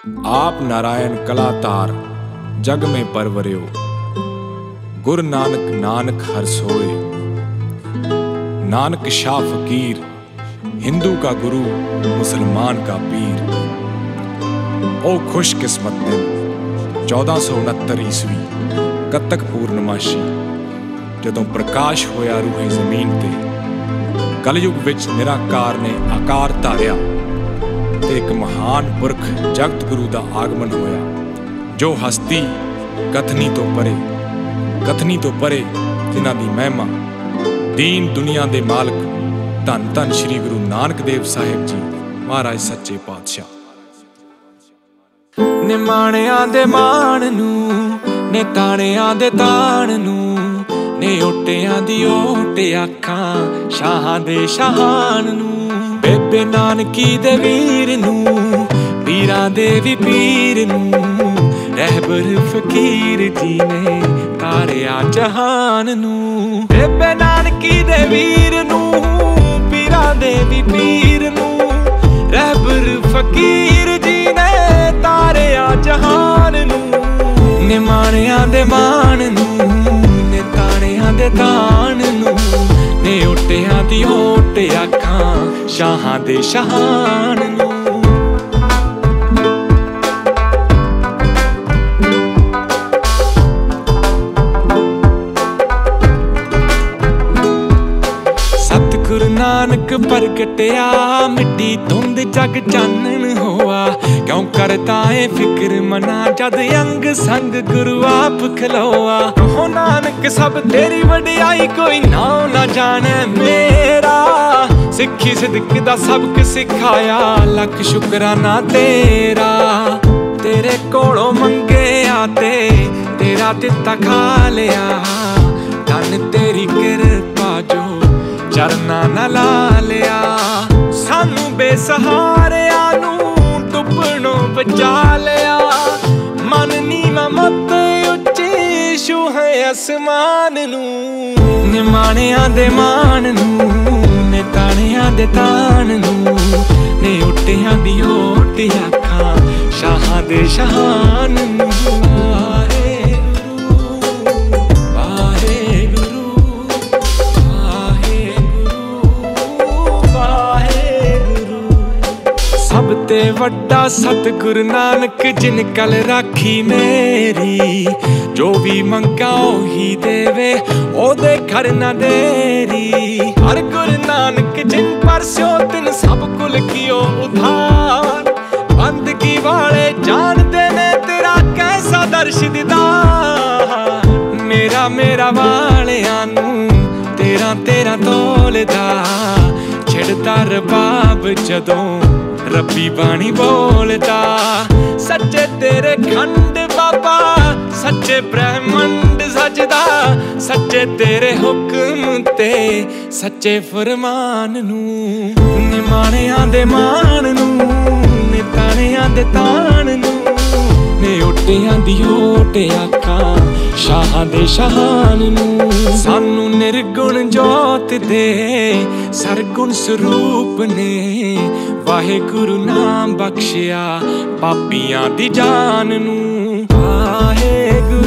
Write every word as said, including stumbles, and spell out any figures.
आप नारायण कलातार जग में परवरियो, गुरु नानक नानक हर सोए। नानक शाह फकीर, हिंदू का गुरु मुसलमान का पीर। ओ खुशकिस्मत दिन चौदह सौ उनहत्तर ईस्वी कत्तक पूर्णमाशी, जदों प्रकाश होया रूहे जमीन ते। कलयुग विच निराकार ने आकार धारिया ते एक महान पुरख जगत गुरु का आगमन होया, जो हस्ती कथनी तो परे कथनी तो परे जिन्हां दी महिमा दीन दुनिया दे मालक धन धन श्री गुरु नानक देव साहिब जी महाराज सच्चे पातशाह। ने माणियां दे मान नू, ने ताणियां दे ताण नू, ने ओटियां दी ओट आखां शाहां दे शाहान नू। बेबे नानकी दे वीर नू, पीरां दे वी पीर नू, रहबर फकीर जी ने तारिया जहान नू। बेबे नानकी दे वीर नू, पीरां दे वी पीर नू, रहबर फकीर जी ने तारिया जहान नू। ने माणियां दे मान नू, ने ताणियां दे ताण नू, ने ओटियां दी ओट आखां शाहां दे शाहान नू। सतगुरु नानक प्रगटिया, मिट्टी धुंद जग चानन होआ। क्यों करता है फिक्र मना जद अंग संग गुरु आप खलोआ। हो नानक सब तेरी वडियाई, कोई नाम ना जाने मेरा। सिक्खी सिदक दा सबक सिखाया, लख शुकराना तेरा। तेरे कोलों मंगे आते तेरा दिता खा लिया, धन तेरी किरपा जो चरना न ला लिया। सानू बेसहारिया नू डुबणों बचा लिया, मन नीवा मत उच्ची छू है आसमान नू। ने माणियां दे मान नू, ने ताणियां दे ताण नू, ने ओटियां दी ओट आखां शाहां दे शाहान नू। सब ते वड्डा सतगुरु नानक जिन कल राखी मेरी। जो भी मंगा ओही देवे, ओदे घर ना देरी। हर गुरु नानक जिन परस्यो तिन सब कुल कियो उधार। बंदगी वाले जानदे ने तेरा कैसा दर्श दीदार। मेरा मेरा वालियां नू तेरा तेरा तोलदा, छिड़दा रबाब जदों रब्बी बाणी बोलदा। सच्चे तेरे खंड बाबा, सच्चे ब्रह्मंड सजदा। सच्चे तेरे हुक्म ते सच्चे फरमान नू। ने माणियां दे मान नू, ने ताणियां दे ताण नू, ने ओटियां दी ओट आखां शाहां दे शाहान नू। सानू निर्गुण जोत दे सरगुण स्वरूप ने, वाहेगुरु नाम बख्शिया पापियां दी जान नू। वाहेगुरु